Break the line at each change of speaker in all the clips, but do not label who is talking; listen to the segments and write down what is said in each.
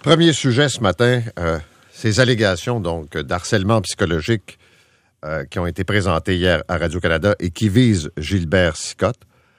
Premier sujet ce matin, ces allégations donc d'harcèlement psychologique qui ont été présentées hier à Radio-Canada et qui visent Gilbert Sicotte.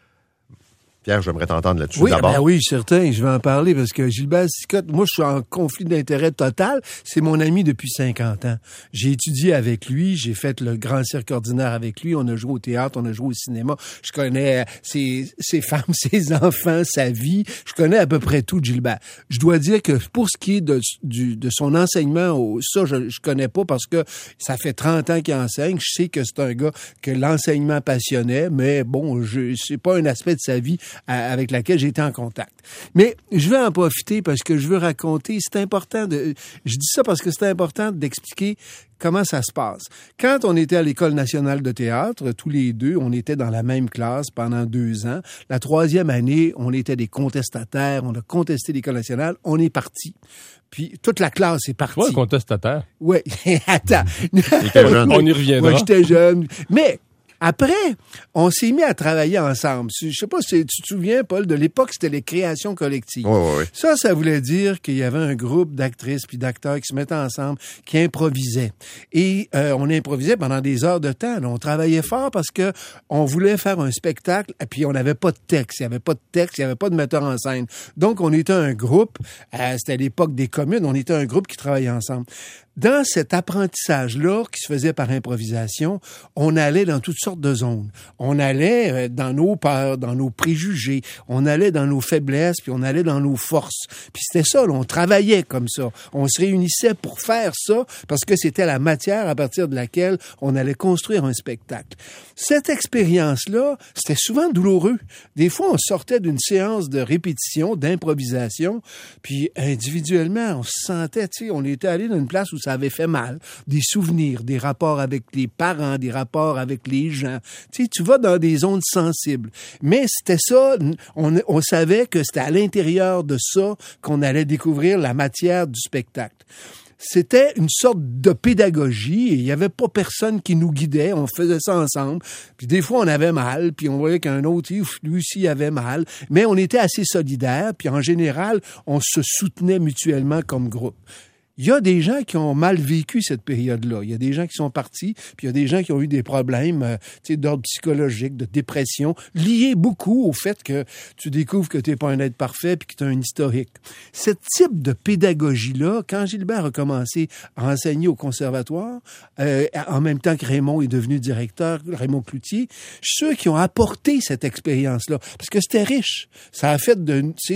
Pierre, j'aimerais t'entendre là-dessus d'abord.
Ben oui, certain, je vais en parler parce que Gilbert Sicotte, moi, je suis en conflit d'intérêt total. C'est mon ami depuis 50 ans. J'ai étudié avec lui, j'ai fait le grand cirque ordinaire avec lui, on a joué au théâtre, on a joué au cinéma. Je connais ses femmes, ses enfants, sa vie. Je connais à peu près tout de Gilbert. Je dois dire que pour ce qui est de son enseignement, ça, je connais pas parce que ça fait 30 ans qu'il enseigne. Je sais que c'est un gars que l'enseignement passionnait, mais bon, c'est pas un aspect de sa vie avec laquelle j'ai été en contact. Mais je vais en profiter parce que je veux raconter, c'est important je dis ça parce que c'est important d'expliquer comment ça se passe. Quand on était à l'École nationale de théâtre, tous les deux, on était dans la même classe pendant 2 ans. La 3e année, on était des contestataires, on a contesté l'École nationale, on est parti. Puis toute la classe est partie.
Ouais, contestataire.
Oui, attends.
On y reviendra.
Moi, j'étais jeune. Mais après, on s'est mis à travailler ensemble. Je sais pas si tu te souviens, Paul, de l'époque, c'était les créations collectives.
Oui.
Ça voulait dire qu'il y avait un groupe d'actrices puis d'acteurs qui se mettaient ensemble, qui improvisaient. Et on improvisait pendant des heures de temps. Là. On travaillait fort parce que on voulait faire un spectacle et puis on n'avait pas de texte. Il n'y avait pas de texte, il n'y avait pas de metteur en scène. Donc, on était un groupe, c'était à l'époque des communes, on était un groupe qui travaillait ensemble. Dans cet apprentissage-là qui se faisait par improvisation, on allait dans toutes sortes de zones. On allait dans nos peurs, dans nos préjugés, on allait dans nos faiblesses, puis on allait dans nos forces. Puis c'était ça, là, on travaillait comme ça. On se réunissait pour faire ça parce que c'était la matière à partir de laquelle on allait construire un spectacle. Cette expérience-là, c'était souvent douloureux. Des fois, on sortait d'une séance de répétition, d'improvisation, puis individuellement, on se sentait, tu sais, on était allé dans une place où ça avait fait mal, des souvenirs, des rapports avec les parents, des rapports avec les gens. Tu sais, tu vas dans des zones sensibles. Mais c'était ça, on savait que c'était à l'intérieur de ça qu'on allait découvrir la matière du spectacle. C'était une sorte de pédagogie et il n'y avait pas personne qui nous guidait. On faisait ça ensemble. Puis des fois, on avait mal, puis on voyait qu'un autre, lui aussi, avait mal. Mais on était assez solidaires, puis en général, on se soutenait mutuellement comme groupe. Il y a des gens qui ont mal vécu cette période-là. Il y a des gens qui sont partis, puis il y a des gens qui ont eu des problèmes d'ordre psychologique, de dépression, liés beaucoup au fait que tu découvres que tu n'es pas un être parfait puis que tu as un historique. Ce type de pédagogie-là, quand Gilbert a commencé à enseigner au conservatoire, en même temps que Raymond est devenu directeur, Raymond Cloutier, ceux qui ont apporté cette expérience-là, parce que c'était riche. Ça a fait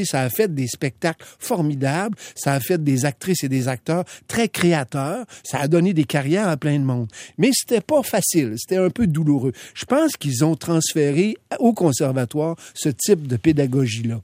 des spectacles formidables, ça a fait des actrices et des acteurs très créateurs, ça a donné des carrières à plein de monde. Mais c'était pas facile, c'était un peu douloureux. Je pense qu'ils ont transféré au conservatoire ce type de pédagogie-là.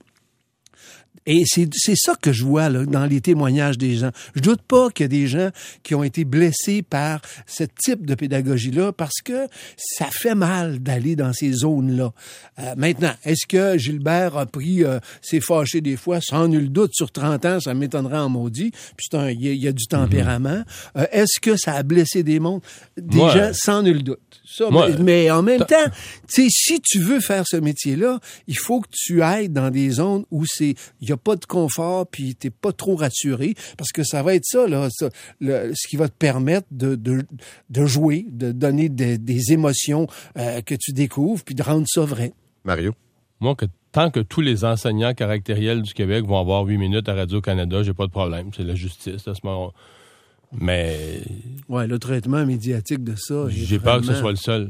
Et c'est ça que je vois là, dans les témoignages des gens. Je doute pas qu'il y a des gens qui ont été blessés par ce type de pédagogie-là parce que ça fait mal d'aller dans ces zones-là. Maintenant, est-ce que Gilbert a s'est fâché des fois? Sans nul doute, sur 30 ans, ça m'étonnerait en maudit. Puis il y a du tempérament. Est-ce que ça a blessé des gens? Sans nul doute. Ça, mais en même temps, tu sais, si tu veux faire ce métier-là, il faut que tu ailles dans des zones où il y a pas de confort puis t'es pas trop rassuré parce que ça va être ça là, ce qui va te permettre de jouer, de donner des émotions que tu découvres puis de rendre ça vrai.
Mario?
Moi, tant que tous les enseignants caractériels du Québec vont avoir 8 minutes à Radio-Canada, j'ai pas de problème. C'est la justice à ce moment. Mais
ouais, le traitement médiatique de ça.
J'ai peur que ce soit le seul.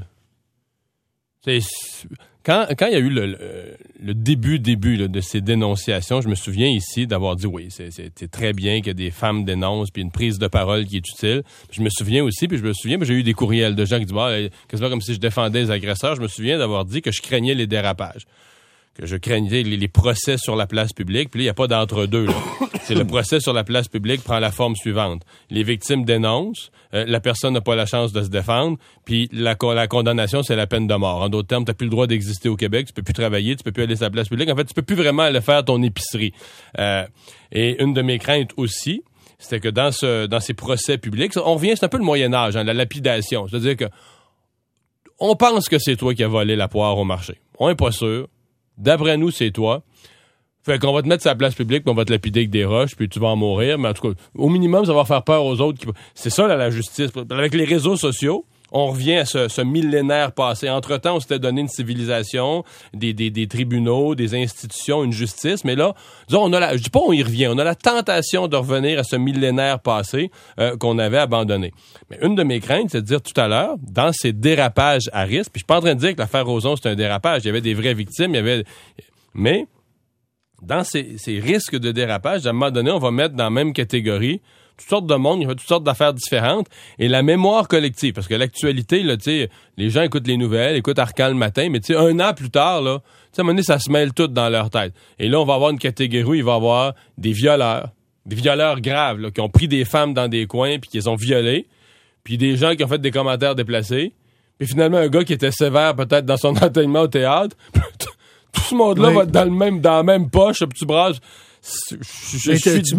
Quand il y a eu le début là, de ces dénonciations, je me souviens ici d'avoir dit oui, c'est très bien que des femmes dénoncent, puis une prise de parole qui est utile. Je me souviens aussi, j'ai eu des courriels de gens qui disent quasiment comme si je défendais les agresseurs. Je me souviens d'avoir dit que je craignais les dérapages, que je craignais les procès sur la place publique. Puis là, il n'y a pas d'entre-deux. Là. C'est le procès sur la place publique prend la forme suivante. Les victimes dénoncent, la personne n'a pas la chance de se défendre, puis la condamnation, c'est la peine de mort. En d'autres termes, tu n'as plus le droit d'exister au Québec, tu peux plus travailler, tu peux plus aller sur la place publique. En fait, tu peux plus vraiment aller faire ton épicerie. Et une de mes craintes aussi, c'était que dans ces procès publics, on revient, c'est un peu le Moyen-Âge, la lapidation. C'est-à-dire que on pense que c'est toi qui as volé la poire au marché. On n'est pas sûr. D'après nous, c'est toi. Fait qu'on va te mettre sur la place publique, puis on va te lapider avec des roches, puis tu vas en mourir. Mais en tout cas, au minimum, ça va faire peur aux autres. C'est ça, là, la justice. Avec les réseaux sociaux, on revient à ce millénaire passé. Entre-temps, on s'était donné une civilisation, des tribunaux, des institutions, une justice. Mais là, disons, je dis pas on y revient, on a la tentation de revenir à ce millénaire passé qu'on avait abandonné. Mais une de mes craintes, c'est de dire tout à l'heure, dans ces dérapages à risque, puis je suis pas en train de dire que l'affaire Roson, c'est un dérapage. Il y avait des vraies victimes, mais dans ces risques de dérapage, à un moment donné, on va mettre dans la même catégorie toutes sortes de monde, il y a toutes sortes d'affaires différentes, et la mémoire collective, parce que l'actualité, là, tu sais, les gens écoutent les nouvelles, écoutent Arcan le matin, mais tu sais, 1 an plus tard, là, tu sais, à un moment donné, ça se mêle tout dans leur tête. Et là, on va avoir une catégorie où il va y avoir des violeurs graves, là, qui ont pris des femmes dans des coins, puis qui les ont violées, puis des gens qui ont fait des commentaires déplacés, puis finalement, un gars qui était sévère, peut-être, dans son enseignement au théâtre, tout ce monde-là va être dans la même poche, un petit bras. Je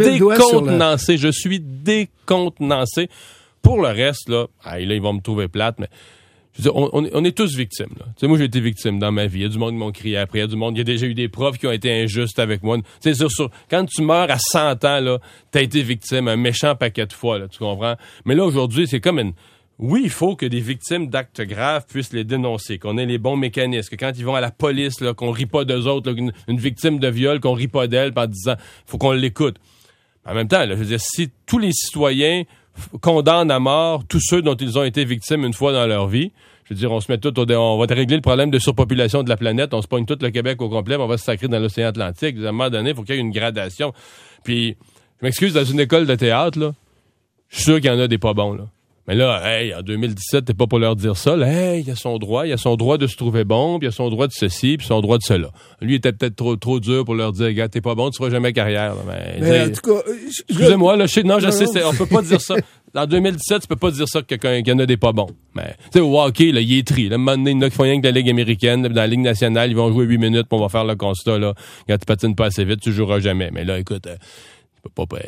suis décontenancé. Pour le reste, là, ils vont me trouver plate, mais je veux dire, on est tous victimes. Là. Tu sais, moi, j'ai été victime dans ma vie. Il y a du monde qui m'ont crié après. Il y a déjà eu des profs qui ont été injustes avec moi. Tu sais, quand tu meurs à 100 ans, là, t'as été victime un méchant paquet de fois, là, tu comprends? Mais là, aujourd'hui, c'est comme Oui, il faut que des victimes d'actes graves puissent les dénoncer, qu'on ait les bons mécanismes, que quand ils vont à la police, là, qu'on rit pas d'eux autres, là, une victime de viol, qu'on rit pas d'elle en disant « faut qu'on l'écoute ». En même temps, là, je veux dire, si tous les citoyens condamnent à mort tous ceux dont ils ont été victimes une fois dans leur vie, je veux dire, on se met on va régler le problème de surpopulation de la planète, on se pogne tout le Québec au complet, on va se sacrer dans l'océan Atlantique. À un moment donné, il faut qu'il y ait une gradation. Puis, je m'excuse, dans une école de théâtre, là, je suis sûr qu'il y en a des pas bons, là. Mais là, en 2017, t'es pas pour leur dire ça. Là, il a son droit de se trouver bon, puis il a son droit de ceci, puis son droit de cela. Lui, il était peut-être trop dur pour leur dire, gars, t'es pas bon, tu feras jamais carrière. Là.
Mais en tout cas,
excusez-moi, là, on peut pas dire ça. En 2017, tu peux pas dire ça qu'il y en a des pas bons. Mais, tu sais, au hockey, là, il est tri. Là, à un moment donné, il y en a qui font rien que la Ligue américaine. Dans la Ligue nationale, ils vont jouer 8 minutes, puis on va faire le constat, là. Quand tu patines pas assez vite, tu joueras jamais. Mais là, écoute, tu peux pas,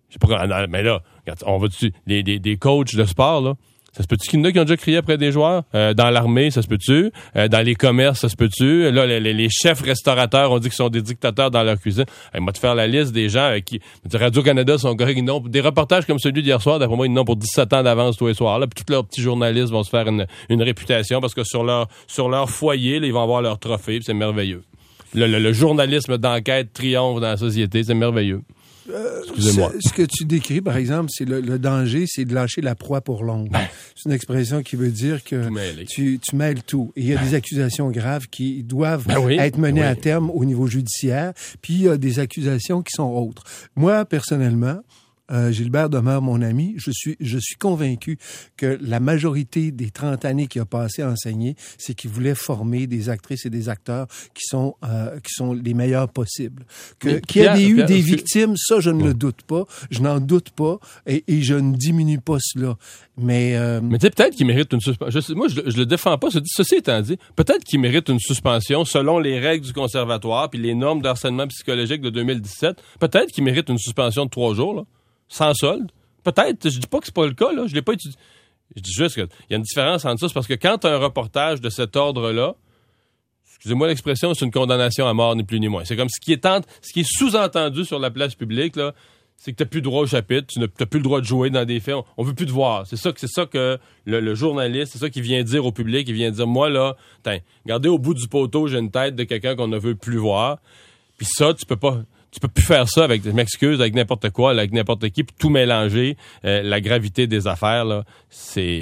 mais là, on va dessus. Des coachs de sport, là. Ça se peut-tu qu'il y en a qui ont déjà crié après des joueurs? Dans l'armée, ça se peut-tu? Dans les commerces, ça se peut-tu? Là, les chefs restaurateurs ont dit qu'ils sont des dictateurs dans leur cuisine. Il m'a te faire la liste des gens qui... Radio-Canada sont corrects. Des reportages comme celui d'hier soir, d'après moi, ils n'ont pour 17 ans d'avance tous les soirs. Là, puis tous leurs petits journalistes vont se faire une réputation parce que sur leur foyer, là, ils vont avoir leur trophée, puis c'est merveilleux. Le journalisme d'enquête triomphe dans la société, c'est merveilleux. Excusez-moi.
Ce que tu décris, par exemple, c'est le danger, c'est de lâcher la proie pour l'ombre. C'est une expression qui veut dire que tu mêles tout. Et il y a des accusations graves qui doivent être menées à terme au niveau judiciaire, puis il y a des accusations qui sont autres. Moi, personnellement, Gilbert demeure mon ami. Je suis convaincu que la majorité des 30 années qu'il a passé à enseigner, c'est qu'il voulait former des actrices et des acteurs qui sont les meilleurs possibles. Qu'il y a eu des victimes, ça, je ne le doute pas. Je n'en doute pas et je ne diminue pas cela. Mais
tu sais, peut-être qu'il mérite une suspension. Moi, je le défends pas. Ceci étant dit, peut-être qu'il mérite une suspension selon les règles du conservatoire puis les normes d'harcèlement psychologique de 2017. Peut-être qu'il mérite une suspension de 3 jours, là. Sans solde. Peut-être, je dis pas que c'est pas le cas, là. Je l'ai pas étudié. Je dis juste qu'il y a une différence entre ça. C'est parce que quand tu as un reportage de cet ordre-là, excusez-moi l'expression, c'est une condamnation à mort, ni plus ni moins. C'est comme ce qui est sous-entendu sur la place publique, là, c'est que tu n'as plus le droit au chapitre, tu n'as plus le droit de jouer dans des faits, on veut plus te voir. C'est ça que le journaliste, c'est ça qu'il vient dire au public, il vient dire, moi, là, regardez au bout du poteau, j'ai une tête de quelqu'un qu'on ne veut plus voir. Puis ça, tu peux plus faire ça avec, je m'excuse, avec n'importe quoi, avec n'importe qui, puis tout mélanger. La gravité des affaires, là, c'est...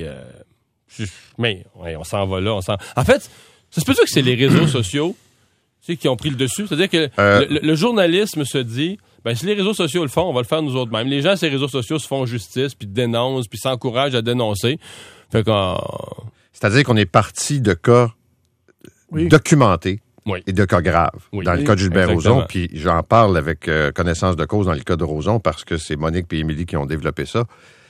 mais on s'en va là. En fait, ça se peut dire que c'est les réseaux sociaux qui ont pris le dessus. C'est-à-dire que le journalisme se dit, si les réseaux sociaux le font, on va le faire nous autres mêmes. Les gens, ces réseaux sociaux se font justice, puis dénoncent, puis s'encouragent à dénoncer. Fait
c'est-à-dire qu'on est parti de cas documentés.
Oui.
Et de cas graves. Dans le cas de Gilbert Rozon, puis j'en parle avec connaissance de cause dans le cas de Rozon parce que c'est Monique et Émilie qui ont développé ça.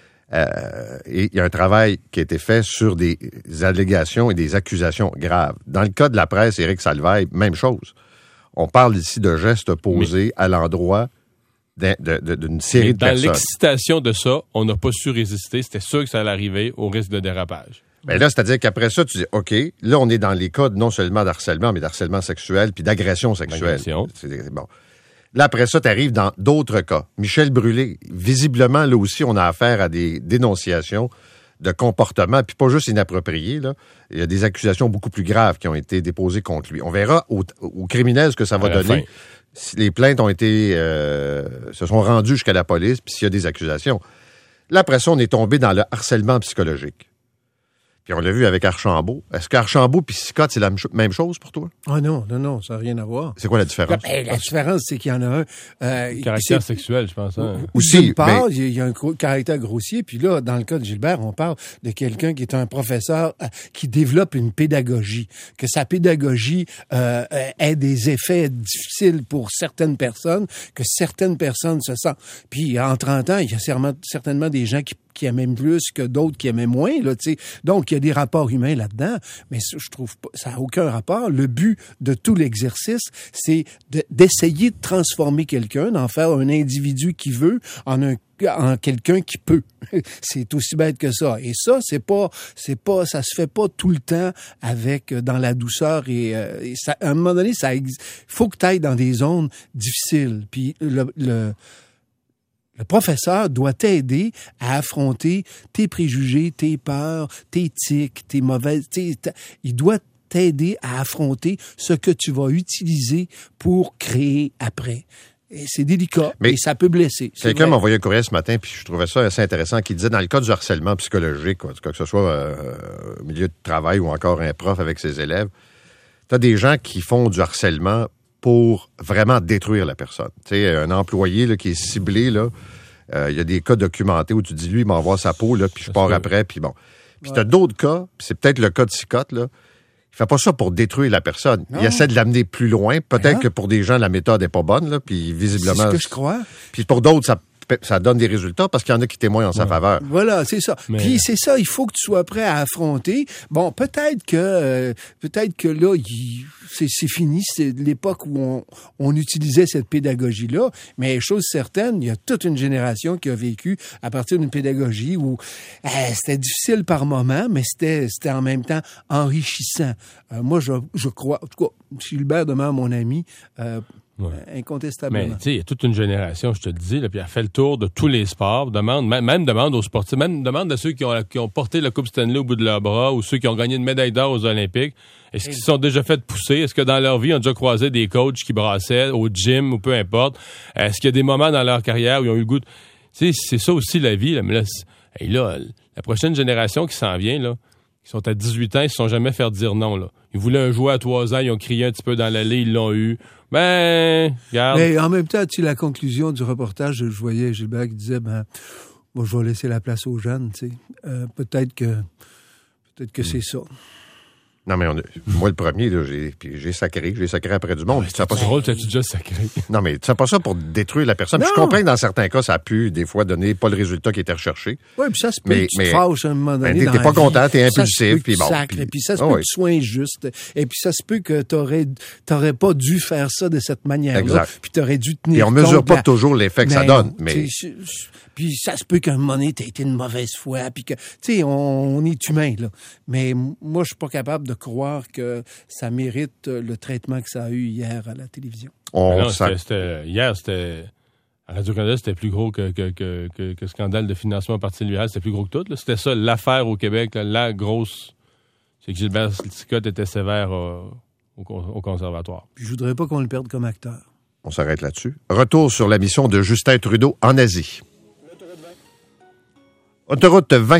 Et il y a un travail qui a été fait sur des allégations et des accusations graves. Dans le cas de la presse, Éric Salvaille, même chose. On parle ici de gestes posés à l'endroit d'une série de personnes.
Dans l'excitation de ça, on n'a pas su résister. C'était sûr que ça allait arriver au risque de dérapage.
Ben là, c'est-à-dire qu'après ça, tu dis, OK, là, on est dans les cas non seulement d'harcèlement, mais d'harcèlement sexuel puis d'agression sexuelle. C'est bon. Là, après ça, tu arrives dans d'autres cas. Michel Brûlé, visiblement, là aussi, on a affaire à des dénonciations de comportement, puis pas juste inappropriés. Là. Il y a des accusations beaucoup plus graves qui ont été déposées contre lui. On verra aux criminels ce que ça va donner. Si les plaintes ont été se sont rendues jusqu'à la police, puis s'il y a des accusations. Là, après ça, on est tombé dans le harcèlement psychologique. Puis on l'a vu avec Archambault. Est-ce qu'Archambault puis Sicotte, c'est la même chose pour toi?
Ah non, ça n'a rien à voir.
C'est quoi la différence?
La différence, c'est qu'il y en a un...
caractère sexuel, je pense. Hein?
Aussi,
d'une part, il y a un caractère grossier, puis là, dans le cas de Gilbert, on parle de quelqu'un qui est un professeur qui développe une pédagogie, que sa pédagogie ait des effets difficiles pour certaines personnes, que certaines personnes se sentent... Puis en 30 ans, il y a certainement des gens qui aimaient plus que d'autres qui aimaient moins, là, tu sais. Donc, il y a des rapports humains là-dedans, mais ça, je trouve pas, ça n'a aucun rapport. Le but de tout l'exercice, c'est d'essayer de transformer quelqu'un, d'en faire un individu qui veut en quelqu'un qui peut. C'est aussi bête que ça. Et ça, ça se fait pas tout le temps avec, dans la douceur et ça, à un moment donné, faut que tu ailles dans des zones difficiles. Puis le professeur doit t'aider à affronter tes préjugés, tes peurs, tes tics, tes mauvaises... Il doit t'aider à affronter ce que tu vas utiliser pour créer après. Et c'est délicat, mais ça peut blesser.
Quelqu'un m'a envoyé un courriel ce matin, puis je trouvais ça assez intéressant, qui disait, dans le cas du harcèlement psychologique, que ce soit au milieu de travail ou encore un prof avec ses élèves, tu as des gens qui font du harcèlement pour vraiment détruire la personne. Tu sais, un employé là, qui est ciblé, là, il y a des cas documentés où tu dis, lui, il m'envoie sa peau, là, puis je pars après, puis bon. Puis tu as d'autres cas, puis c'est peut-être le cas de Sicotte, là, il fait pas ça pour détruire la personne. Non. Il essaie de l'amener plus loin. Peut-être que pour des gens, la méthode n'est pas bonne, là, puis visiblement...
C'est ce que je crois.
Puis pour d'autres, ça donne des résultats parce qu'il y en a qui témoignent en sa faveur.
Voilà, c'est ça. Mais... Puis c'est ça, il faut que tu sois prêt à affronter. Bon, peut-être que là, c'est fini, c'est l'époque où on utilisait cette pédagogie-là, mais chose certaine, il y a toute une génération qui a vécu à partir d'une pédagogie où c'était difficile par moment, mais c'était en même temps enrichissant. Moi, je crois, en tout cas, Gilbert demeure mon ami, incontestablement.
Mais tu sais, il y a toute une génération, je te le dis, là, puis elle fait le tour de tous les sports, demande aux sportifs, même demande à ceux qui ont porté la Coupe Stanley au bout de leur bras ou ceux qui ont gagné une médaille d'or aux Olympiques. Est-ce qu'ils se sont déjà fait pousser? Est-ce que dans leur vie, ils ont déjà croisé des coachs qui brassaient au gym ou peu importe? Est-ce qu'il y a des moments dans leur carrière où ils ont eu le goût de... Tu sais, c'est ça aussi la vie. Là. Mais là, la prochaine génération qui s'en vient, là, qui sont à 18 ans, ils ne se sont jamais fait dire non. Là. Ils voulaient un jouet à 3 ans, ils ont crié un petit peu dans l'allée, ils l'ont eu. Ben, regarde. Mais
en même temps, tu sais, la conclusion du reportage, je voyais Gilbert qui disait, moi, je vais laisser la place aux jeunes, tu sais. Peut-être que c'est ça.
Non, mais moi, le premier, là, j'ai sacré après du monde.
C'est drôle, t'as-tu déjà sacré?
Non, mais tu fais pas ça pour détruire la personne. Je comprends que dans certains cas, ça a pu, des fois, donner pas le résultat qui était recherché.
Oui, puis ça se peut que tu te fâches à un moment donné.
T'es pas content, t'es impulsif, puis bon.
Puis ça se peut que tu sois injuste. Et puis ça se peut que t'aurais pas dû faire ça de cette manière-là. Exact. Puis t'aurais dû tenir compte.
Et on mesure pas toujours l'effet que ça donne. Mais...
Puis ça se peut qu'à un moment donné, t'aies été une mauvaise foi, puis que, tu sais, on est humain, là. Mais moi, je suis pas capable de croire que ça mérite le traitement que ça a eu hier à la télévision.
Hier, à Radio-Canada, c'était plus gros que le scandale de financement Parti libéral, c'était plus gros que tout. Là. C'était ça, l'affaire au Québec, là, la grosse... C'est que Gilbert Sicotte était sévère au conservatoire.
Puis je voudrais pas qu'on le perde comme acteur.
On s'arrête là-dessus. Retour sur la mission de Justin Trudeau en Asie. Autoroute 20.